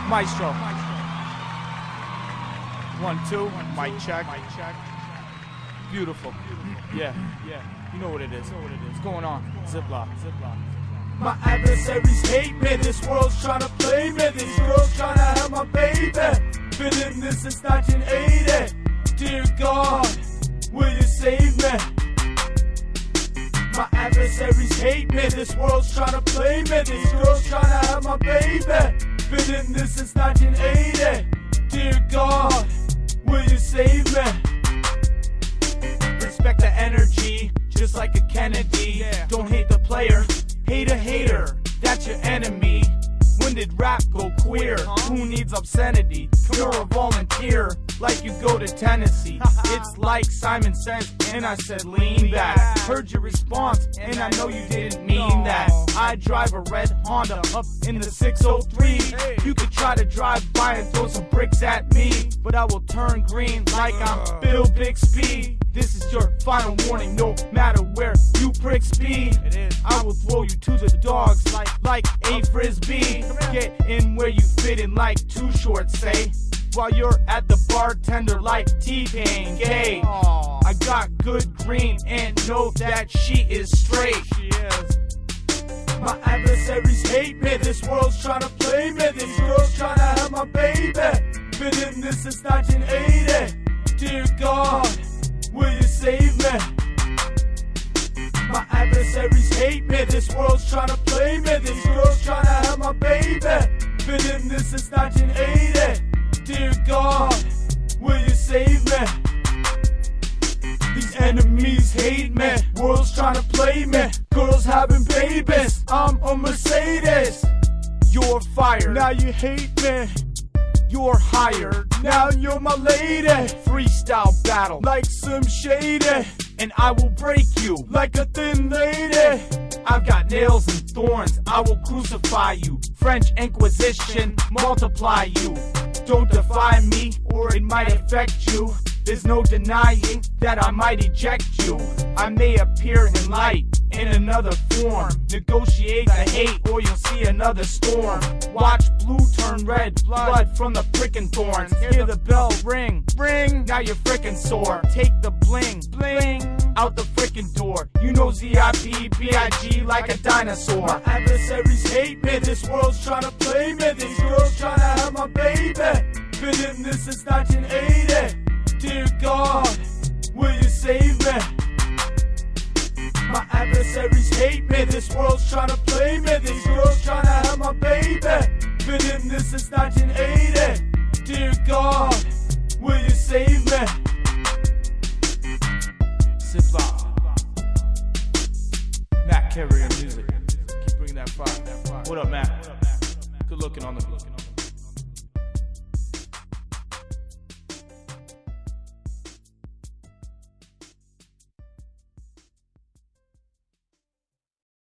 Maestro. 1, 2, mic check. Beautiful. Yeah. You know what it is. What's going on? Ziploc. My adversaries hate me, this world's trying to play me. These girls trying to have my baby. Been in this since 1980. Dear God, will you save me? My adversaries hate me, this world's trying to play me. These girls trying to have my baby. Been in this since 1980. Dear God, will you save me? Respect the energy, just like a Kennedy. Don't hate the player, hate a hater, that's your enemy. When did rap go queer? Who needs obscenity? You're a volunteer, like you go to Tennessee. It's like Simon says, and I said lean back. Heard your response, and I know you didn't mean that. I drive a red Honda up in the 603. You could try to drive by and throw some bricks at me, but I will turn green like I'm Bill Bixby. This is your final warning, no matter where you pricks be. I will throw you to the dogs like a frisbee. Get in where you fit in like Too Short, say, while you're at the bartender like T-Pain. Gay, I got good green and know that she is straight. My adversaries hate me, this world's trying to play me. These girls trying to have my baby. Been in this since 1980. Dear God, will you save me? My adversaries hate me, this world's trying to play me. These girls trying to have my baby. Been in this since 1980. Dear God, will you save me? These enemies hate me, world's trying to play me. Girls having babies, I'm a Mercedes. You're fired, now you hate me. You're hired, now you're my lady. Freestyle battle, like some shady, and I will break you like a thin lady. I've got nails and thorns, I will crucify you. French Inquisition, multiply you. Don't defy me, or it might affect you. There's no denying that I might eject you. I may appear in light in another form. Negotiate the hate or you'll see another storm. Watch blue turn red, blood from the frickin' thorns. Hear the bell ring, ring, now you're frickin' sore. Take the bling, bling, out the frickin' door. You know ZIP, B.I.G. like a dinosaur. My adversaries hate me, this world's trying to play me. These girls trying to have my baby. Been in this since 1980. Dear God, will you save me? My adversaries hate me, this world's trying to play me. These girls trying to have my baby. Been in this since 1980. Dear God, will you save me? Ziploc. Matt Carrier music. Keep bringing that fire. What up, Matt? Good looking on the